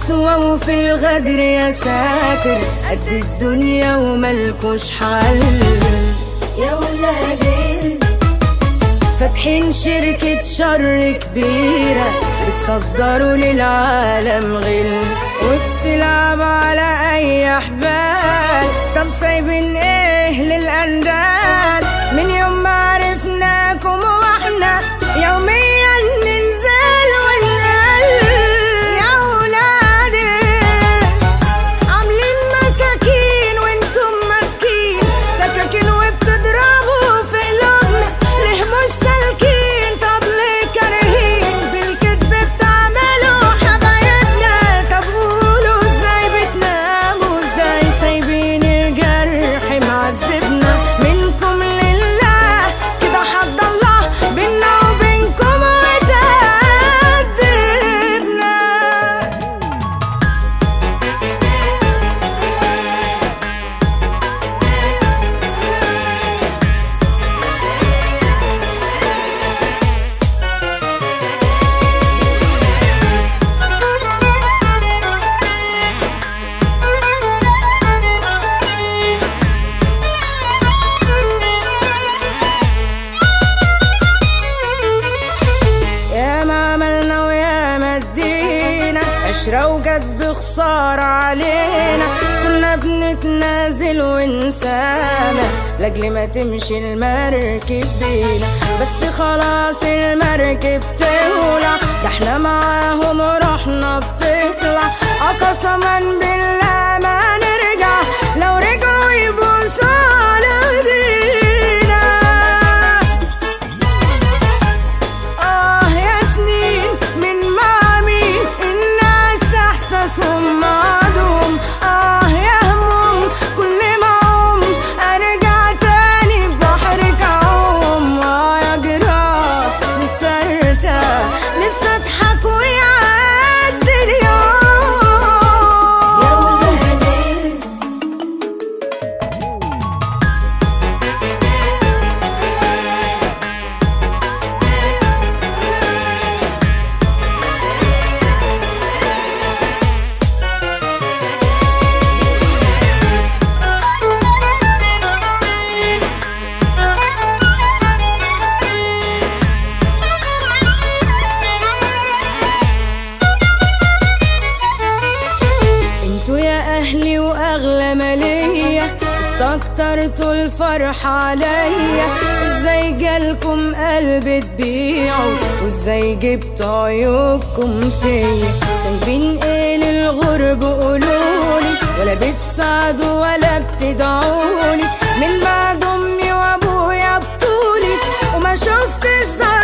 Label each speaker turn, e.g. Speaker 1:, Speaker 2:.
Speaker 1: قسوة وفي الغدر يا ساتر، قد الدنيا وملكوش حل. يا ولادي فاتحين شركة شر كبيرة، بتصدروا للعالم غل وبتلعب على أي حبال. طب سايبين إيه للأندال؟ من يوم ما عرفناكم واحنا يوميا ننزل ونقل. يا ولادي عاملين مساكين وانتم ماسكين سكاكين وبتضربوا في قلوبنا، ليه مش سالكين؟ طب ليه كارهين بالكدب بتعملوا حبايبنا؟ طب قولوا ازاي بتناموا، ازاي سايبين الجرح معذبنا؟ منكم لله كده حد الله بينا وبينكم وتأدبنا. يا ما عملنا ويا ما ادينا عشرة وجت بخسارة علينا، كنا بنتنازل ونسانا لاجل ما تمشي المركب بينا، بس خلاص المركب تولع، ده احنا معاهم روحنا بتطلع. قسما بالله ما نرجع، لو رجعوا يبوسوا على ايدينا. يا سنين من مع مين الناس احساسهم معدوم. يا هموم كل ما اقوم ارجع تاني ببحرك اعوم. يا جراح نفسي ارتاح، نفسي اضحك ويعدي اليوم. يا ولادي أهلي وأغلى مالية، استكترتوا الفرحة عليا. ازاي جالكم قلب تبيعوا، وازاي جبتوا عيوبكم فيا؟ سايبين ايه للغرب قولولي، ولا بتساعدوا ولا بتدعولي؟ من بعد امي وابويا بطولي وما شفتش